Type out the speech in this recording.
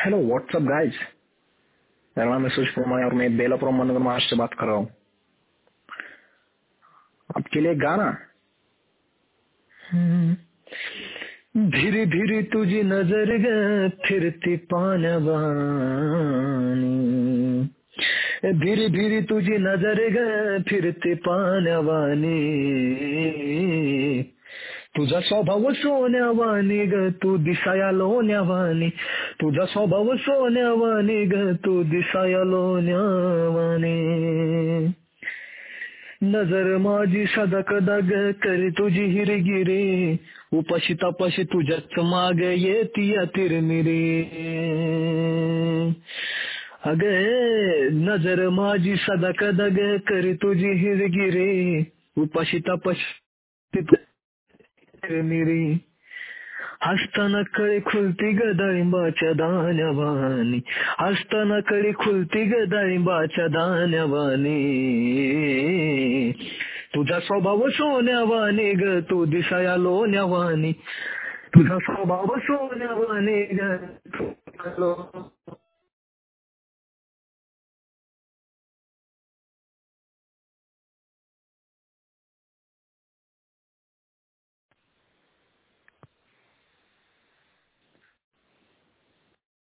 Hello what's up guys, मेरा नाम है सुश कुमार और मैं बेलापुरम मनोगर महाराष्ट्र से बात कर रहा हूँ। आपके लिए गाना। धीरे धीरे तुझी नजर ग फिरती पानवानी, धीरे धीरे तुझी नजर ग फिरती पानवानी, तुझा स्वभाव सोन्यावानी ग तू दिसाया लोण्यावानी, तुझा स्वभाव सोन्यावानी ग तू दिसाया लोण्यावानी, नजर माझी सदा कदा ग करी तुझी हिरगिरी, उपाशी तापाशी तुझ्याच माग येती तिरमिरी, अग नजर माझी सदा कदा ग करी तुझी हिरगिरी, उपाशी तापाशी तिरमिरी, हसताना कळी खुलती ग डाळिंबाच्या दाण्यावानी, हसताना कळी खुलती ग डाळिंबाच्या दाण्यावानी, तुझा स्वभाव सोन्यावानी ग तू दिसाया लोण्यावानी, तुझा स्वभाव सोन्यावानी ग तू